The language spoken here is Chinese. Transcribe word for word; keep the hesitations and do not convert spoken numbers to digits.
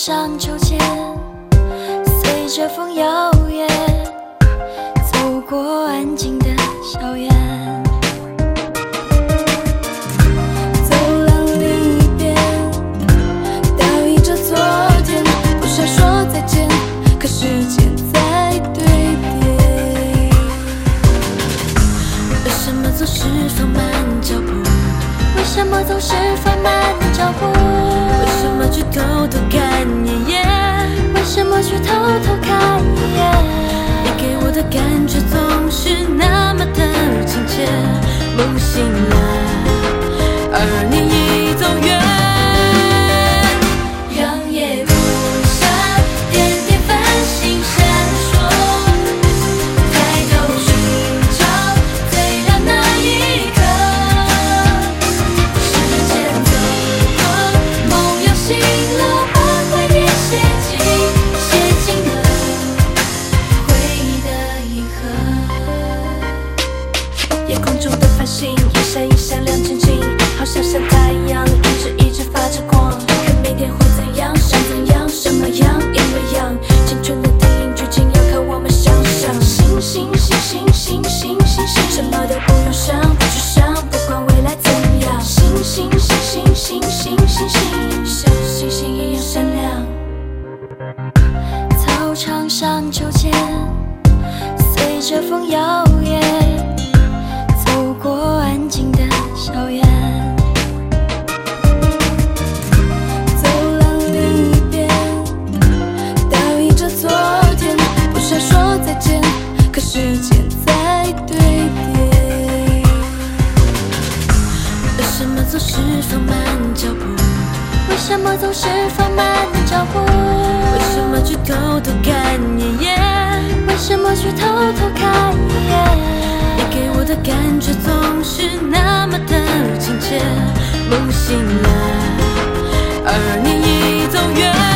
上秋千，随着风摇曳，走过安静的校园。走廊另一边，倒映着昨天，不想说再见，可时间在堆叠。为什么总是放慢脚步？为什么总是放慢脚步？为什么去偷偷看一眼？为什么去偷偷看一眼？你给我的感觉总是那么的亲切。梦醒了，而你已走远，让夜空下点点繁星闪烁，抬头寻找最亮那一刻。时间走过，梦又醒了，把怀念写进写进了回忆的银河。夜空中的繁星一闪一闪亮晶晶，好像像太阳，一直一直发着光。看明天会怎样，想怎样，什么样，因为样。青春的电影剧情要靠我们想象。星星星星星星星星，什么都不用想，不去想，不管未来怎样。星星星星星星星星，像星星一样闪亮。操场上秋千，随着风摇曳，走过安静的校园。走廊另一边，倒映着昨天，不想说再见，可时间在堆叠。为什么总是放慢脚步？为什么总是放慢脚步？为什么去偷偷看一眼？为什么去偷偷看一眼？你给我的感觉总是那么的亲切。梦醒了，而你已走远。